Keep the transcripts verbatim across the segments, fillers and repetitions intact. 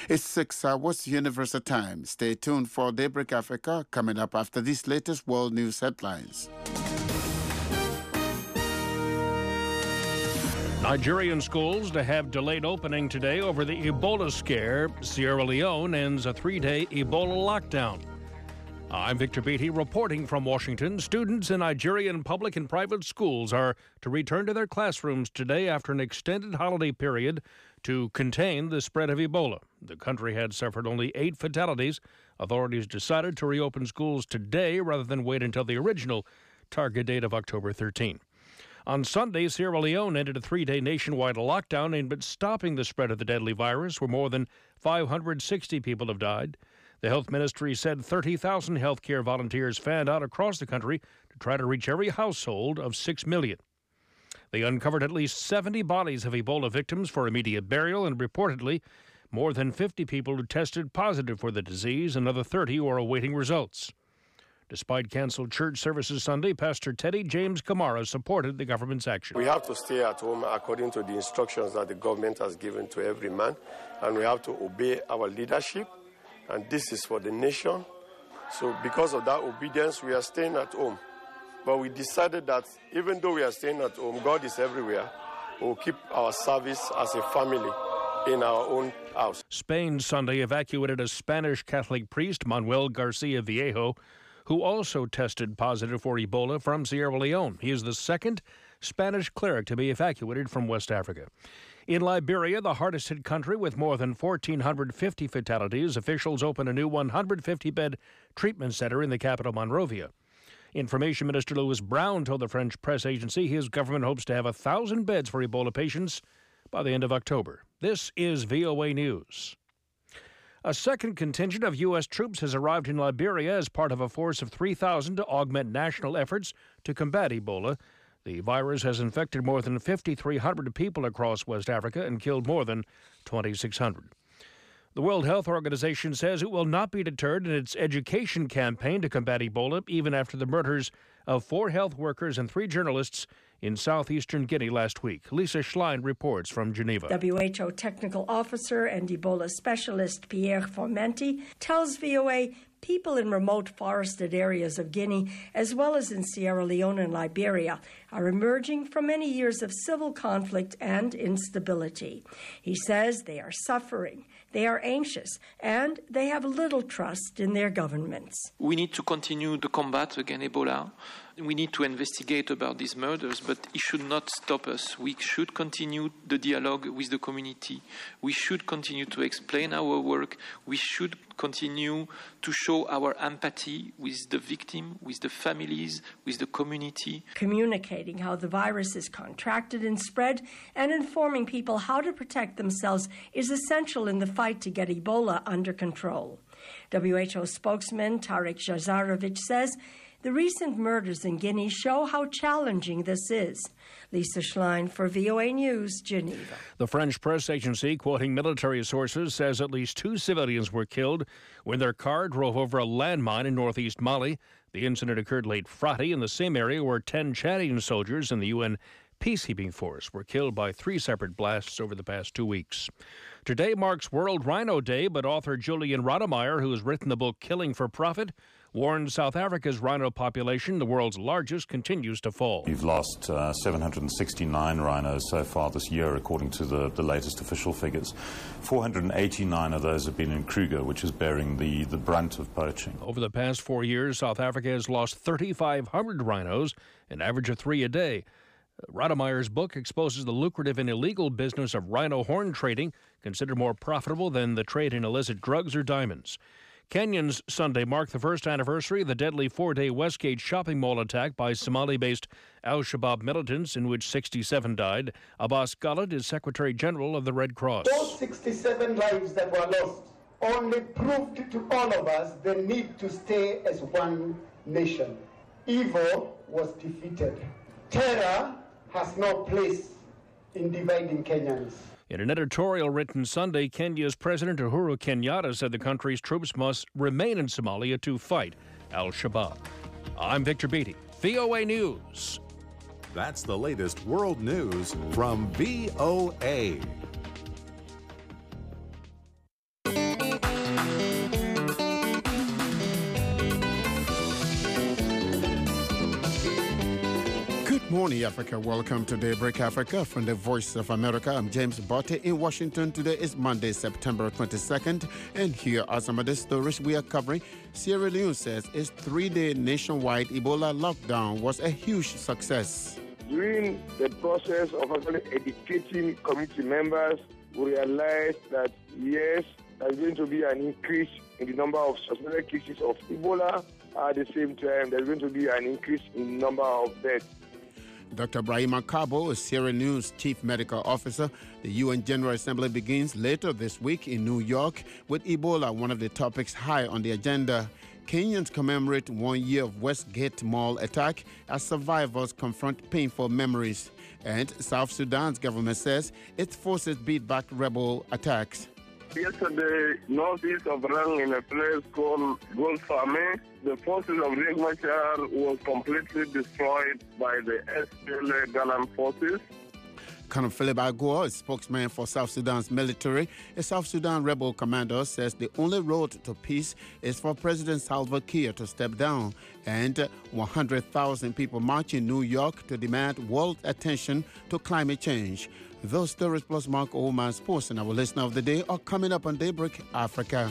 It's six hours Universal Time. Stay tuned for Daybreak Africa coming up after these latest world news headlines. Nigerian schools to have delayed opening today over the Ebola scare. Sierra Leone ends a three-day Ebola lockdown. I'm Victor Beatty reporting from Washington. Students in Nigerian public and private schools are to return to their classrooms today after an extended holiday period to contain the spread of Ebola. The country had suffered only eight fatalities. Authorities decided to reopen schools today rather than wait until the original target date of October thirteenth. On Sunday, Sierra Leone ended a three-day nationwide lockdown aimed at stopping the spread of the deadly virus, where more than five hundred sixty people have died. The health ministry said thirty thousand healthcare volunteers fanned out across the country to try to reach every household of six million. They uncovered at least seventy bodies of Ebola victims for immediate burial, and reportedly more than fifty people who tested positive for the disease, another thirty who are awaiting results. Despite canceled church services Sunday, Pastor Teddy James Kamara supported the government's action. We have to stay at home according to the instructions that the government has given to every man, and we have to obey our leadership, and this is for the nation. So because of that obedience, we are staying at home. But we decided that even though we are staying at home, God is everywhere. We'll keep our service as a family in our own house. Spain Sunday evacuated a Spanish Catholic priest, Manuel Garcia Viejo, who also tested positive for Ebola from Sierra Leone. He is the second Spanish cleric to be evacuated from West Africa. In Liberia, the hardest hit country with more than one thousand four hundred fifty fatalities, officials opened a new one hundred fifty bed treatment center in the capital, Monrovia. Information Minister Louis Brown told the French press agency his government hopes to have one thousand beds for Ebola patients by the end of October. This is V O A News. A second contingent of U S troops has arrived in Liberia as part of a force of three thousand to augment national efforts to combat Ebola. The virus has infected more than five thousand three hundred people across West Africa and killed more than two thousand six hundred. The World Health Organization says it will not be deterred in its education campaign to combat Ebola, even after the murders of four health workers and three journalists in southeastern Guinea last week. Lisa Schlein reports from Geneva. W H O technical officer and Ebola specialist Pierre Fomenti tells V O A people in remote forested areas of Guinea, as well as in Sierra Leone and Liberia, are emerging from many years of civil conflict and instability. He says they are suffering, they are anxious, and they have little trust in their governments. We need to continue the combat against Ebola. We need to investigate about these murders, but it should not stop us. We should continue the dialogue with the community. We should continue to explain our work. We should continue to show our empathy with the victim, with the families, with the community. Communicating how the virus is contracted and spread and informing people how to protect themselves is essential in the fight to get Ebola under control. W H O spokesman Tarek Jazarovic says the recent murders in Guinea show how challenging this is. Lisa Schlein for V O A News, Geneva. The French press agency, quoting military sources, says at least two civilians were killed when their car drove over a landmine in northeast Mali. The incident occurred late Friday in the same area where ten Chadian soldiers in the U N peacekeeping force were killed by three separate blasts over the past two weeks. Today marks World Rhino Day, but author Julian Rademeyer, who has written the book Killing for Profit, warned South Africa's rhino population, the world's largest, continues to fall. We've lost uh, seven hundred sixty-nine rhinos so far this year, according to the, the latest official figures. four hundred eighty-nine of those have been in Kruger, which is bearing the, the brunt of poaching. Over the past four years, South Africa has lost three thousand five hundred rhinos, an average of three a day. Rademeyer's book exposes the lucrative and illegal business of rhino horn trading, considered more profitable than the trade in illicit drugs or diamonds. Kenyans Sunday marked the first anniversary of the deadly four-day Westgate shopping mall attack by Somali-based al-Shabaab militants, in which sixty-seven died. Abbas Khalid is Secretary General of the Red Cross. Those sixty-seven lives that were lost only proved to all of us the need to stay as one nation. Evil was defeated. Terror has no place in dividing Kenyans. In an editorial written Sunday, Kenya's President Uhuru Kenyatta said the country's troops must remain in Somalia to fight al-Shabaab. I'm Victor Beatty, V O A News. That's the latest world news from V O A. morning, Africa. Welcome to Daybreak Africa from the Voice of America. I'm James Botte in Washington. Today is Monday, September twenty-second, and here are some of the stories we are covering. Sierra Leone says its three-day nationwide Ebola lockdown was a huge success. During the process of actually educating community members, we realized that, yes, there's going to be an increase in the number of suspected cases of Ebola. At the same time, there's going to be an increase in the number of deaths. Doctor Brahima Kabo is Sierra Leone's chief medical officer. The U N General Assembly begins later this week in New York, with Ebola one of the topics high on the agenda. Kenyans commemorate one year of Westgate Mall attack as survivors confront painful memories. And South Sudan's government says its forces beat back rebel attacks. Yesterday, northeast of Rang, in a place called Golfame, the forces of Riek Machar was completely destroyed by the S P L A Galan forces. Colonel Philip Agua, a spokesman for South Sudan's military, a South Sudan rebel commander, says the only road to peace is for President Salva Kiir to step down. And one hundred thousand people march in New York to demand world attention to climate change. Those stories plus Mark Oman Sports and our listener of the day are coming up on Daybreak Africa.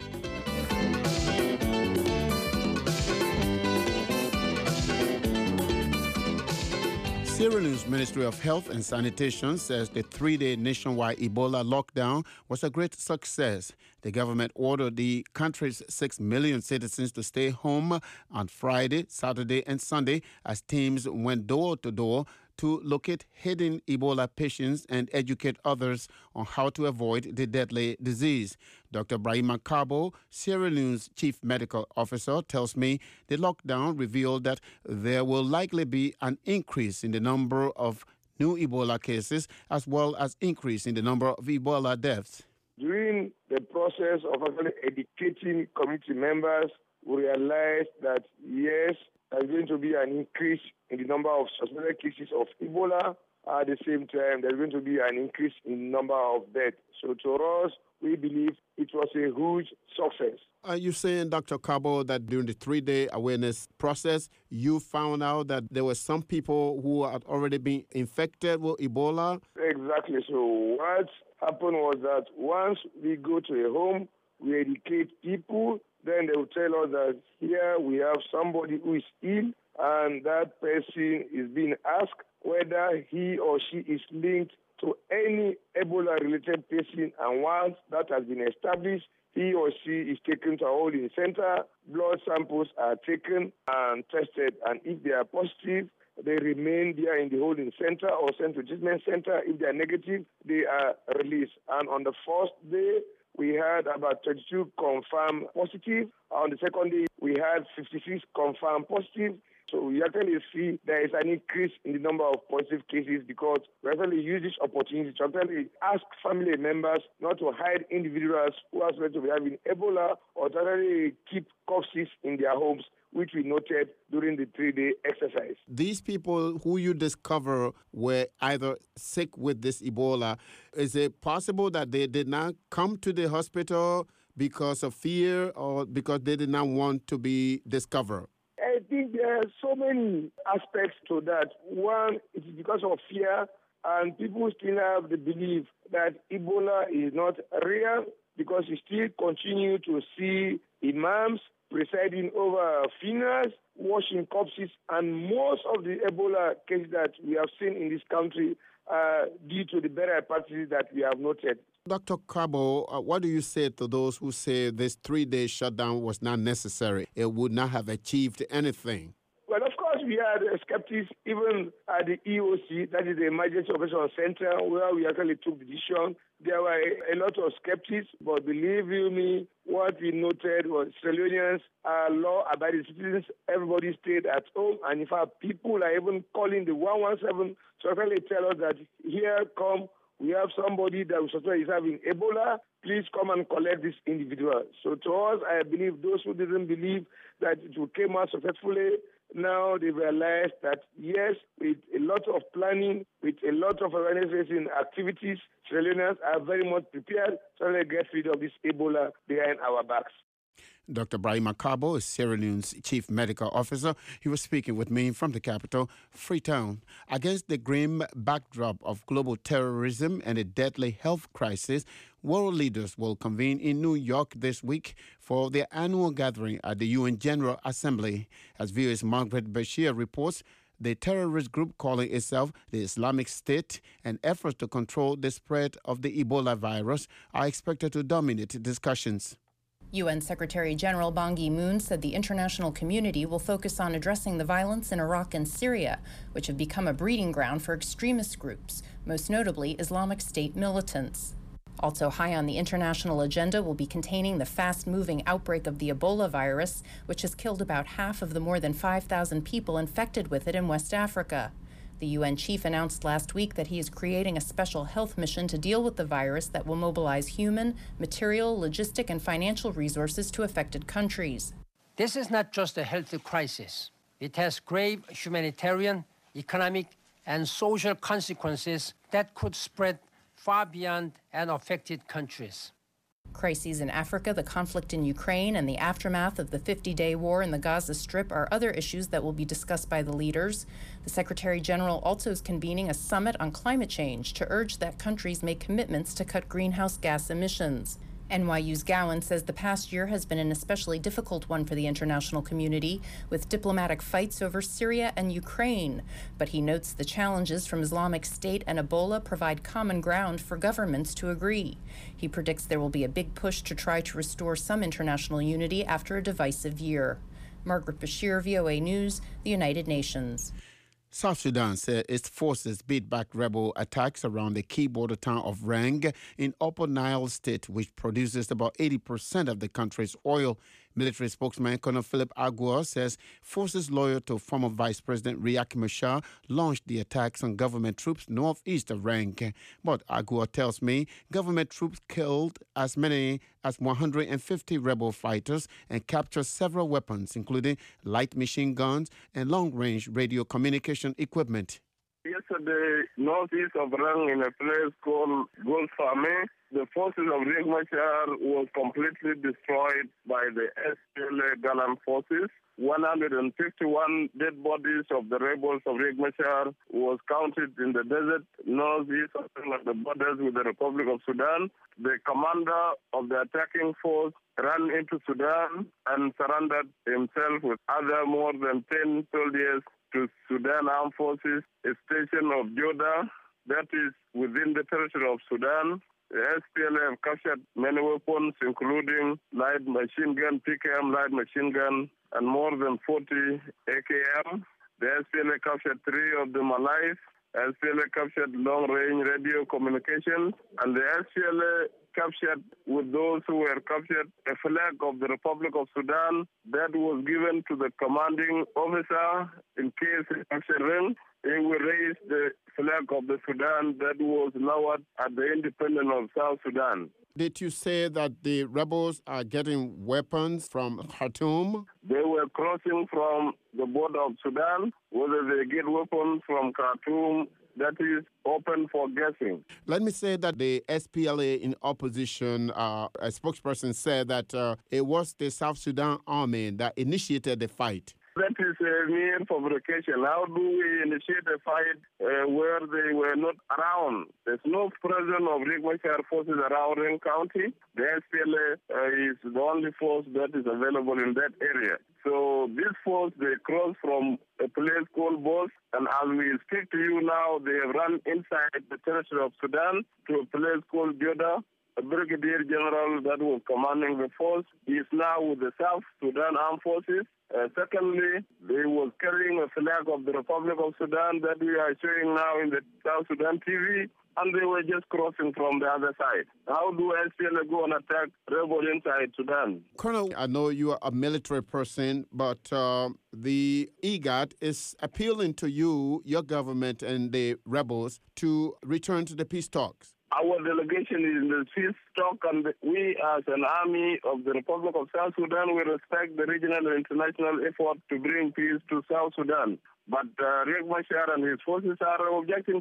Sierra Leone's Ministry of Health and Sanitation says the three-day nationwide Ebola lockdown was a great success. The government ordered the country's six million citizens to stay home on Friday, Saturday, and Sunday as teams went door to door to locate hidden Ebola patients and educate others on how to avoid the deadly disease. Doctor Brahima Kabo, Sierra Leone's chief medical officer, tells me the lockdown revealed that there will likely be an increase in the number of new Ebola cases as well as increase in the number of Ebola deaths. During the process of actually educating community members, we realized that, yes, there's going to be an increase in the number of suspected cases of Ebola. At the same time, there's going to be an increase in the number of deaths. So to us, we believe it was a huge success. Are you saying, Doctor Kabo, that during the three-day awareness process, you found out that there were some people who had already been infected with Ebola? Exactly. So what happened was that once we go to a home, we educate people, then they will tell us that here we have somebody who is ill, and that person is being asked whether he or she is linked to any Ebola-related person, and once that has been established, he or she is taken to a holding center, blood samples are taken and tested, and if they are positive, they remain there in the holding center or sent to treatment center. If they are negative, they are released. And on the first day, we had about thirty-two confirmed positive. On the second day, we had fifty-six confirmed positive. So we actually see there is an increase in the number of positive cases because we actually use this opportunity to actually ask family members not to hide individuals who are said to be having Ebola or to actually keep corpses in their homes, which we noted during the three-day exercise. These people who you discover were either sick with this Ebola, is it possible that they did not come to the hospital because of fear or because they did not want to be discovered? I think there are so many aspects to that. One, it's because of fear, and people still have the belief that Ebola is not real because you still continue to see imams presiding over funerals, washing corpses, and most of the Ebola cases that we have seen in this country are due to the burial practices that we have noted. Doctor Kabo, uh, what do you say to those who say this three-day shutdown was not necessary? It would not have achieved anything. Well, of course, we had skeptics even at the E O C, that is the Emergency Operations Center, where we actually took the decision. There were a lot of skeptics, but believe you me, what we noted was Sierra Leoneans are law-abiding citizens. Everybody stayed at home, and in fact, people are even calling the one one seven to actually tell us that here come, we have somebody that is having Ebola. Please come and collect this individual. So to us, I believe those who didn't believe that it would come out successfully, now they realize that, yes, with a lot of planning, with a lot of awareness-raising activities, Sierra Leoneans are very much prepared to get rid of this Ebola behind our backs. Doctor Brahim Akabo is Sierra Leone's chief medical officer. He was speaking with me from the capital, Freetown. Against the grim backdrop of global terrorism and a deadly health crisis, world leaders will convene in New York this week for their annual gathering at the U N General Assembly. As V O A's Margaret Bashir reports, the terrorist group calling itself the Islamic State and efforts to control the spread of the Ebola virus are expected to dominate discussions. U N Secretary General Ban Ki-moon said the international community will focus on addressing the violence in Iraq and Syria, which have become a breeding ground for extremist groups, most notably Islamic State militants. Also high on the international agenda will be containing the fast-moving outbreak of the Ebola virus, which has killed about half of the more than five thousand people infected with it in West Africa. The U N chief announced last week that he is creating a special health mission to deal with the virus that will mobilize human, material, logistic, and financial resources to affected countries. This is not just a health crisis. It has grave humanitarian, economic, and social consequences that could spread far beyond unaffected countries. Crises in Africa, the conflict in Ukraine, and the aftermath of the fifty-day war in the Gaza Strip are other issues that will be discussed by the leaders. The Secretary General also is convening a summit on climate change to urge that countries make commitments to cut greenhouse gas emissions. N Y U's Gowan says the past year has been an especially difficult one for the international community, with diplomatic fights over Syria and Ukraine. But he notes the challenges from Islamic State and Ebola provide common ground for governments to agree. He predicts there will be a big push to try to restore some international unity after a divisive year. Margaret Bashir, V O A News, the United Nations. South Sudan said its forces beat back rebel attacks around the key border town of Rang in Upper Nile State, which produces about eighty percent of the country's oil. Military spokesman Colonel Philip Aguiar says forces loyal to former Vice President Riek Machar launched the attacks on government troops northeast of Rang. But Aguiar tells me government troops killed as many as one hundred fifty rebel fighters and captured several weapons, including light machine guns and long-range radio communication equipment. Yesterday, northeast of Rang, in a place called Golfame, the forces of Riek Machar was completely destroyed by the S P L A Galan forces. one hundred fifty-one dead bodies of the rebels of Riek Machar was counted in the desert northeast of the borders with the Republic of Sudan. The commander of the attacking force ran into Sudan and surrendered himself with other more than ten soldiers to Sudan Armed Forces, a station of Joda, that is within the territory of Sudan. The S P L A have captured many weapons, including light machine gun, P K M light machine gun, and more than forty A K M. The S P L A captured three of them alive. S P L A captured long-range radio communications, and the S P L A captured, with those who were captured, a flag of the Republic of Sudan that was given to the commanding officer in case he captured them. He will raise the flag of the Sudan that was lowered at the independence of South Sudan. Did you say that the rebels are getting weapons from Khartoum? They were crossing from the border of Sudan. Whether they get weapons from Khartoum, that is open for guessing. Let me say that the S P L A in opposition, uh, a spokesperson said that uh, it was the South Sudan army that initiated the fight. That is a mere fabrication. How do we initiate a fight uh, where they were not around? There's no presence of Riek Machar forces around Rang County. The S P L A uh, is the only force that is available in that area. So this force, they crossed from a place called Bos, and as we speak to you now, they have run inside the territory of Sudan to a place called Joda. A brigadier general that was commanding the force is now with the South Sudan Armed Forces. Uh, secondly, they was carrying a flag of the Republic of Sudan that we are showing now in the South Sudan T V, and they were just crossing from the other side. How do S P L A go and attack rebels inside Sudan? Colonel, I know you are a military person, but uh, the IGAD is appealing to you, your government, and the rebels to return to the peace talks. Our delegation is in the peace talk, and we, as an army of the Republic of South Sudan, we respect the regional and international effort to bring peace to South Sudan. But uh, Riek Machar and his forces are objecting to it.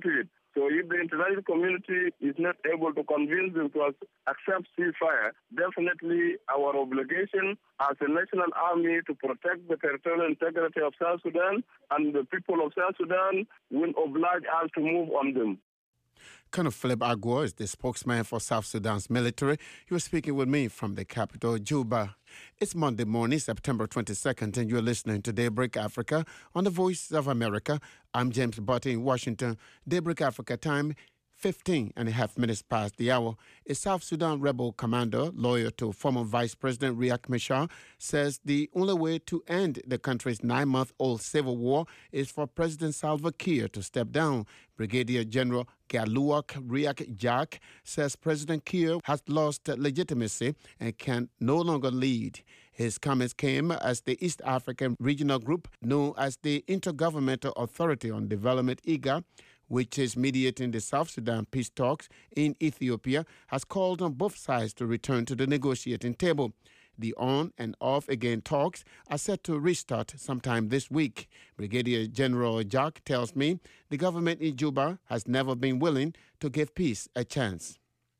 So if the international community is not able to convince them to accept ceasefire, definitely our obligation as a national army to protect the territorial integrity of South Sudan and the people of South Sudan will oblige us to move on them. Colonel Philip Agwo is the spokesman for South Sudan's military. He was speaking with me from the capital, Juba. It's Monday morning, September twenty-second, and you're listening to Daybreak Africa on the Voice of America. I'm James Butty in Washington. Daybreak Africa time, fifteen and a half minutes past the hour. A South Sudan rebel commander, loyal to former Vice President Riek Machar, says the only way to end the country's nine-month-old civil war is for President Salva Kiir to step down. Brigadier General Galuak Riek Jack says President Kiir has lost legitimacy and can no longer lead. His comments came as the East African Regional Group, known as the Intergovernmental Authority on Development, I G A, which is mediating the South Sudan peace talks in Ethiopia, has called on both sides to return to the negotiating table. The on and off again talks are set to restart sometime this week. Brigadier General Jack tells me the government in Juba has never been willing to give peace a chance.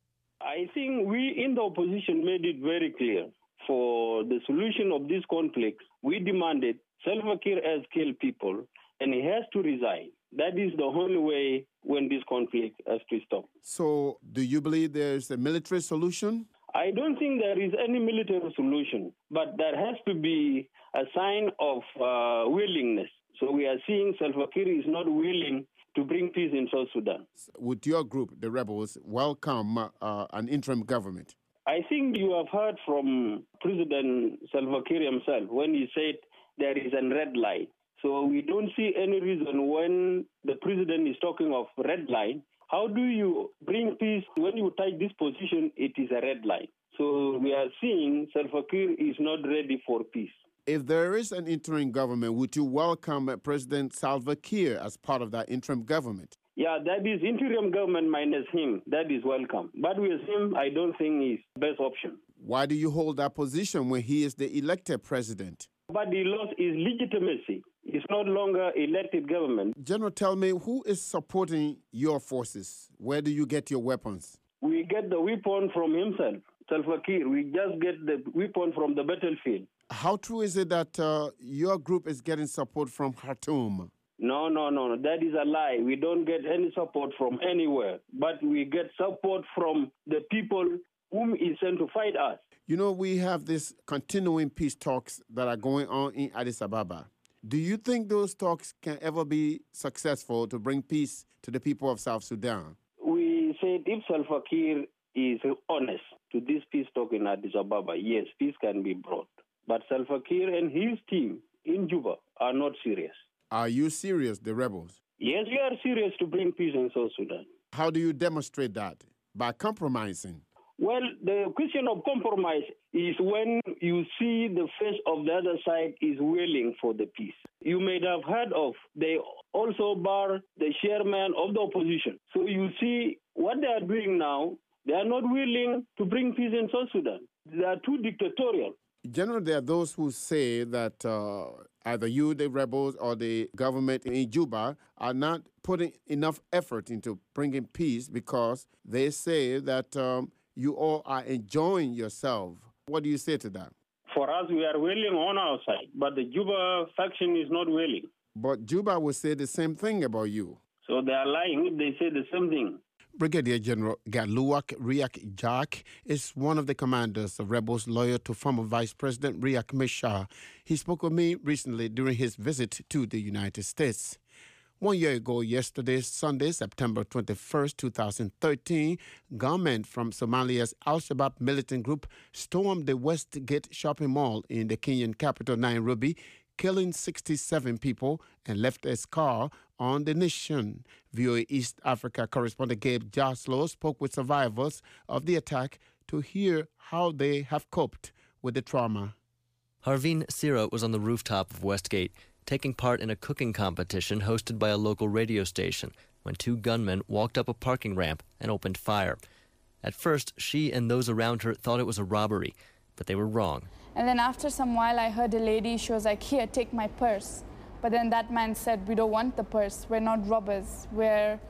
I think we in the opposition made it very clear. For the solution of this conflict, we demanded Salva Kiir has killed people and he has to resign. That is the only way when this conflict has to stop. So, do you believe there's a military solution? I don't think there is any military solution, but there has to be a sign of uh, willingness. So we are seeing Salva Kiir is not willing to bring peace in South Sudan. Would your group, the rebels, welcome uh, an interim government? I think you have heard from President Salva Kiir himself when he said there is a red line. So we don't see any reason when the president is talking of red line. How do you bring peace when you take this position? It is a red line. So we are seeing Salva Kiir is not ready for peace. If there is an interim government, would you welcome President Salva Kiir as part of that interim government? Yeah, that is interim government minus him. That is welcome. But with him, I don't think is best option. Why do you hold that position when he is the elected president? But he lost his legitimacy. It's no longer elected government. General, tell me, who is supporting your forces? Where do you get your weapons? We get the weapon from himself, Salva Kiir. We just get the weapon from the battlefield. How true is it that uh, your group is getting support from Khartoum? No, no, no, no. That is a lie. We don't get any support from anywhere. But we get support from the people whom is sent to fight us. You know, we have these continuing peace talks that are going on in Addis Ababa. Do you think those talks can ever be successful to bring peace to the people of South Sudan? We said if Salva Kiir is honest to this peace talk in Addis Ababa, yes, peace can be brought. But Salva Kiir and his team in Juba are not serious. Are you serious, the rebels? Yes, we are serious to bring peace in South Sudan. How do you demonstrate that? By compromising? Well, the question of compromise is when you see the face of the other side is willing for the peace. You may have heard of, they also bar the chairman of the opposition. So you see what they are doing now, they are not willing to bring peace in South Sudan. They are too dictatorial. General, there are those who say that uh, either you, the rebels, or the government in Juba are not putting enough effort into bringing peace because they say that um, you all are enjoying yourself. What do you say to that? For us, we are willing on our side, but the Juba faction is not willing. But Juba will say the same thing about you. So they are lying if they say the same thing. Brigadier General Galuak Riek Jack is one of the commanders of rebels loyal to former Vice President Riek Machar. He spoke with me recently during his visit to the United States. One year ago, yesterday, Sunday, September twenty-first, twenty thirteen, gunmen from Somalia's Al-Shabaab militant group stormed the Westgate shopping mall in the Kenyan capital, Nairobi, killing sixty-seven people and left a scar on the nation. V O A East Africa correspondent Gabe Jaslow spoke with survivors of the attack to hear how they have coped with the trauma. Harveen Sira was on the rooftop of Westgate, taking part in a cooking competition hosted by a local radio station when two gunmen walked up a parking ramp and opened fire. At first, she and those around her thought it was a robbery, but they were wrong. And then after some while, I heard a lady, she was like, "Here, take my purse." But then that man said, "We don't want the purse. We're not robbers. We're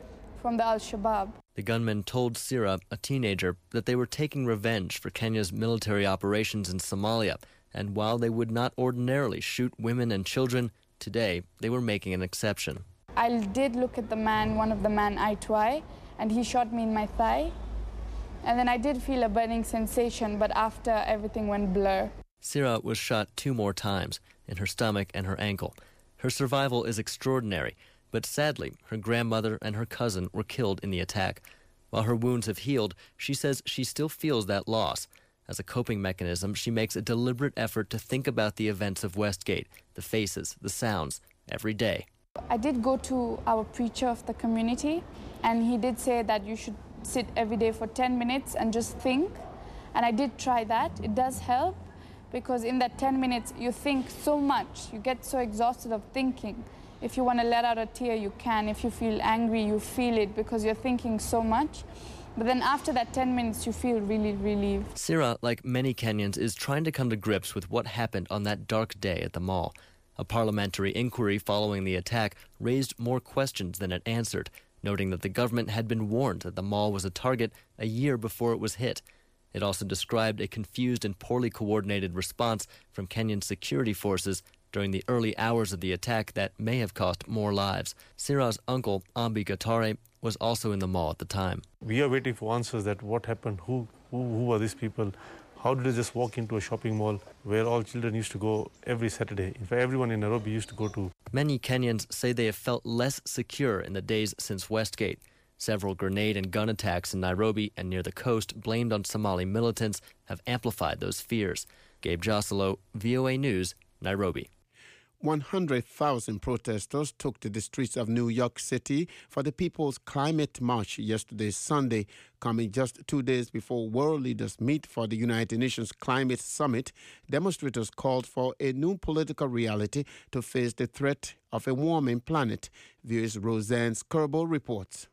from the Al-Shabaab. The gunmen told Sira, a teenager, that they were taking revenge for Kenya's military operations in Somalia, and while they would not ordinarily shoot women and children, today they were making an exception. I did look at the man, one of the men, eye to eye, and he shot me in my thigh. And then I did feel a burning sensation, but after everything went blur. Sira was shot two more times, in her stomach and her ankle. Her survival is extraordinary, but sadly, her grandmother and her cousin were killed in the attack. While her wounds have healed, she says she still feels that loss. As a coping mechanism, she makes a deliberate effort to think about the events of Westgate, the faces, the sounds, every day. I did go to our preacher of the community, and he did say that you should sit every day for ten minutes and just think. And I did try that. It does help, because in that ten minutes, you think so much. You get so exhausted of thinking. If you want to let out a tear, you can. If you feel angry, you feel it because you're thinking so much. But then after that ten minutes, you feel really relieved. Sira, like many Kenyans, is trying to come to grips with what happened on that dark day at the mall. A parliamentary inquiry following the attack raised more questions than it answered, noting that the government had been warned that the mall was a target a year before it was hit. It also described a confused and poorly coordinated response from Kenyan security forces during the early hours of the attack that may have cost more lives. Sira's uncle, Ambi Gatare, was also in the mall at the time. We are waiting for answers that what happened, who, who, who are these people, how did they just walk into a shopping mall where all children used to go every Saturday. In fact, everyone in Nairobi used to go to. Many Kenyans say they have felt less secure in the days since Westgate. Several grenade and gun attacks in Nairobi and near the coast blamed on Somali militants have amplified those fears. Gabe Joselo, V O A News, Nairobi. one hundred thousand protesters took to the streets of New York City for the People's Climate March yesterday, Sunday, coming just two days before world leaders meet for the United Nations Climate Summit. Demonstrators called for a new political reality to face the threat of a warming planet. V O A's Roseanne Skirbo reports.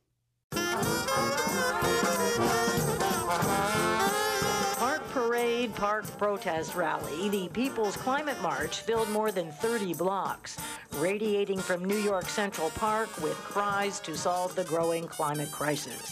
Parade Park protest rally, the People's Climate March filled more than thirty blocks, radiating from New York Central Park with cries to solve the growing climate crisis.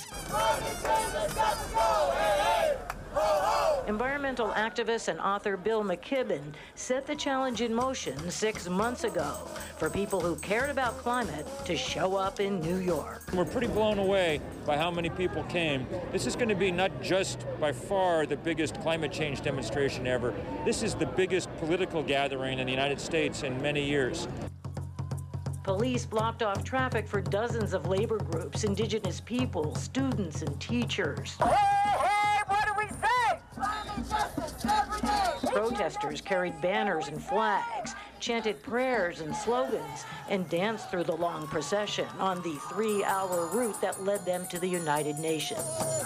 Environmental activist and author Bill McKibben set the challenge in motion six months ago for people who cared about climate to show up in New York. We're pretty blown away by how many people came. This is going to be not just by far the biggest climate change demonstration ever. This is the biggest political gathering in the United States in many years. Police blocked off traffic for dozens of labor groups, indigenous people, students, and teachers. Hey, hey, what do we say? Climate justice every day. Protesters carried banners and flags, chanted prayers and slogans, and danced through the long procession on the three-hour route that led them to the United Nations.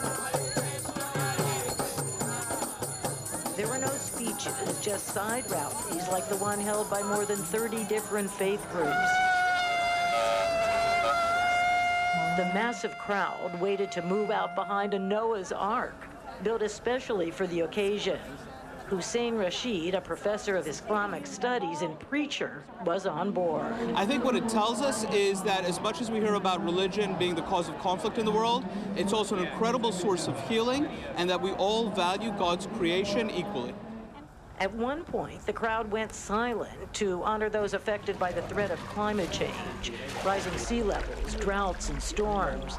There were no speeches, just side rallies like the one held by more than thirty different faith groups. The massive crowd waited to move out behind a Noah's Ark, built especially for the occasion. Hussein Rashid, a professor of Islamic studies and preacher, was on board. I think what it tells us is that as much as we hear about religion being the cause of conflict in the world, it's also an incredible source of healing, and that we all value God's creation equally. At one point, the crowd went silent to honor those affected by the threat of climate change, rising sea levels, droughts, and storms.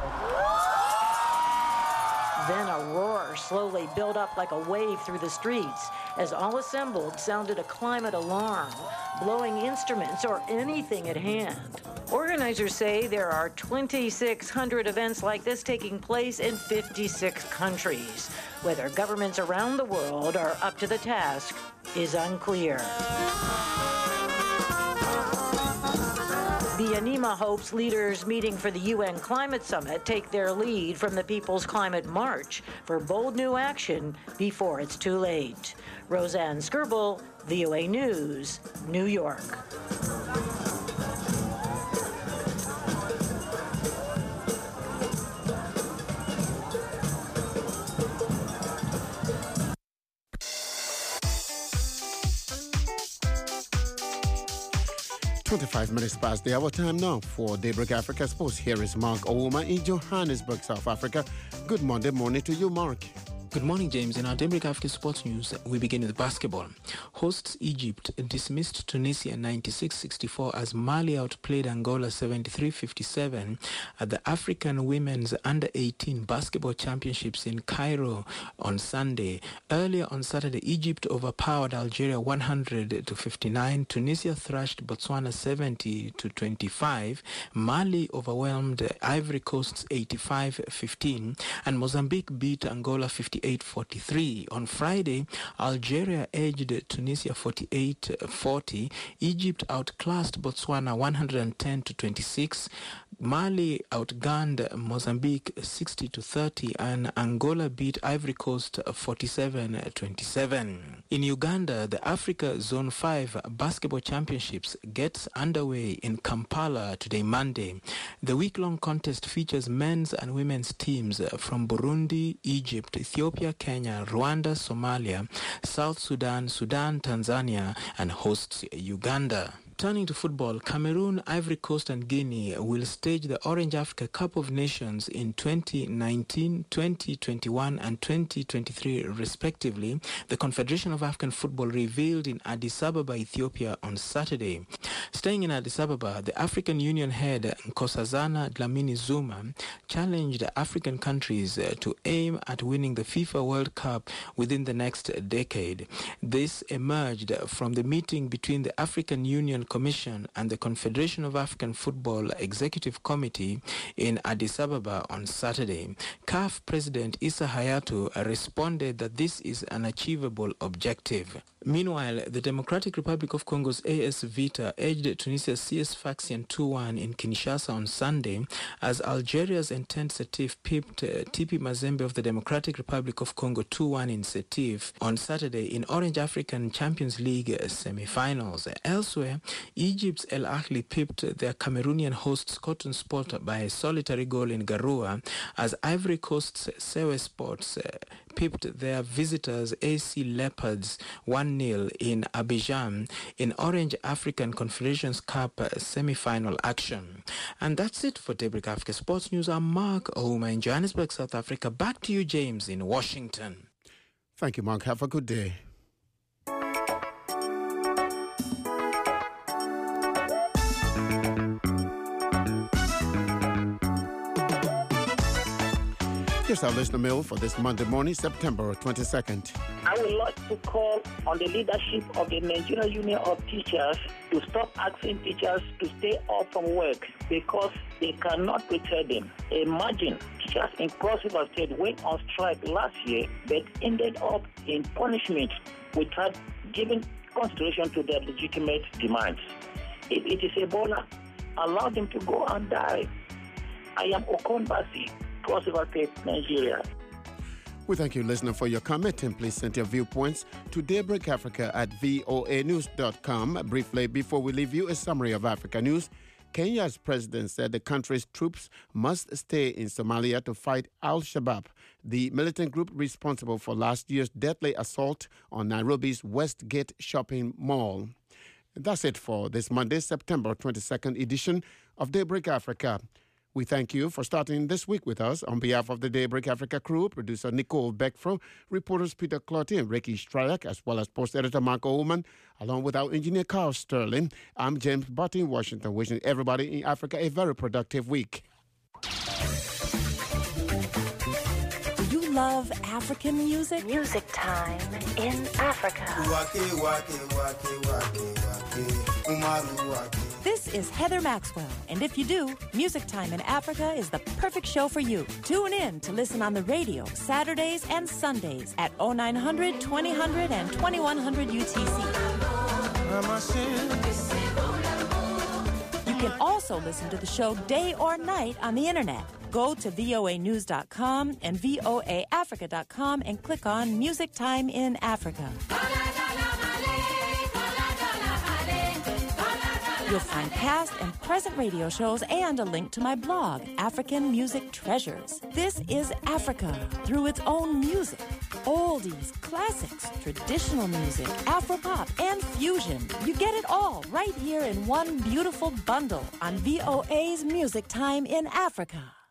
Then a roar slowly built up like a wave through the streets as all assembled sounded a climate alarm, blowing instruments or anything at hand. Organizers say there are twenty-six hundred events like this taking place in fifty-six countries. Whether governments around the world are up to the task is unclear. The Anima hopes leaders meeting for the U N Climate Summit take their lead from the People's Climate March for bold new action before it's too late. Roseanne Skirbo, V O A News, New York. twenty-five minutes past the hour time now for Daybreak Africa Sports. Here is Mark Ouma in Johannesburg, South Africa. Good Monday morning to you, Mark. Good morning, James. In our Daybreak Africa Sports News, we begin with basketball. Hosts Egypt dismissed Tunisia ninety-six sixty-four as Mali outplayed Angola seventy-three fifty-seven at the African Women's Under eighteen Basketball Championships in Cairo on Sunday. Earlier on Saturday, Egypt overpowered Algeria one hundred to fifty-nine. Tunisia thrashed Botswana seventy to twenty-five. Mali overwhelmed Ivory Coast eighty-five fifteen. And Mozambique beat Angola fifty-eight forty-three. On Friday, Algeria edged Tunisia forty-eight forty. Egypt outclassed Botswana one hundred ten to twenty-six. Mali outgunned Mozambique sixty to thirty, and Angola beat Ivory Coast forty-seven twenty-seven. In Uganda, the Africa Zone five Basketball Championships gets underway in Kampala today, Monday. The week-long contest features men's and women's teams from Burundi, Egypt, Ethiopia, Kenya, Rwanda, Somalia, South Sudan, Sudan, Tanzania, and hosts Uganda. Turning to football, Cameroon, Ivory Coast and Guinea will stage the Orange Africa Cup of Nations in twenty nineteen, twenty twenty-one and twenty twenty-three respectively, the Confederation of African Football revealed in Addis Ababa, Ethiopia on Saturday. Staying in Addis Ababa, the African Union head Nkosazana Dlamini Zuma challenged African countries to aim at winning the FIFA World Cup within the next decade. This emerged from the meeting between the African Union Commission and the Confederation of African Football Executive Committee in Addis Ababa on Saturday. C A F President Issa Hayatou responded that this is an achievable objective. Meanwhile, the Democratic Republic of Congo's A S Vita edged Tunisia's C S Sfaxien two one in Kinshasa on Sunday, as Algeria's Entente Setif pipped uh, T P Mazembe of the Democratic Republic of Congo two one in Setif on Saturday in Orange African Champions League semi-finals. Elsewhere, Egypt's El Ahly pipped their Cameroonian hosts Cotton Sport by a solitary goal in Garoua, as Ivory Coast's Sewe Sports uh, pipped their visitors A C Leopards one nil in Abidjan in Orange African Confederations Cup semi-final action. And that's it for Daybreak Africa Sports News. I'm Mark Ouma in Johannesburg, South Africa. Back to you, James, in Washington. Thank you, Mark. Have a good day. Here's our listener mail for this Monday morning, September twenty-second. I would like to call on the leadership of the Nigerian Union of Teachers to stop asking teachers to stay off from work because they cannot protect them. Imagine teachers in Cross River State went on strike last year but ended up in punishment without giving consideration to their legitimate demands. If it is Ebola, allow them to go and die. I am Okon Basi, Cross River State, Nigeria. We thank you, listener, for your comment, and please send your viewpoints to Daybreak Africa at voa news dot com. Briefly, before we leave you, a summary of Africa news. Kenya's president said the country's troops must stay in Somalia to fight Al-Shabaab, the militant group responsible for last year's deadly assault on Nairobi's Westgate shopping mall. That's it for this Monday, September twenty-second edition of Daybreak Africa. We thank you for starting this week with us. On behalf of the Daybreak Africa crew, producer Nicole Beckfro, reporters Peter Clotty and Ricky Stryak, as well as post editor Mark Ullman, along with our engineer Carl Sterling, I'm James Butt in Washington, wishing everybody in Africa a very productive week. Do you love African music? Music Time in Africa. This is Heather Maxwell, and if you do, Music Time in Africa is the perfect show for you. Tune in to listen on the radio Saturdays and Sundays at oh nine hundred, twenty hundred, and twenty-one hundred U T C. You can also listen to the show day or night on the internet. Go to voa news dot com and voa africa dot com and click on Music Time in Africa. You'll find past and present radio shows and a link to my blog, African Music Treasures. This is Africa through its own music. Oldies, classics, traditional music, Afropop, and fusion. You get it all right here in one beautiful bundle on V O A's Music Time in Africa.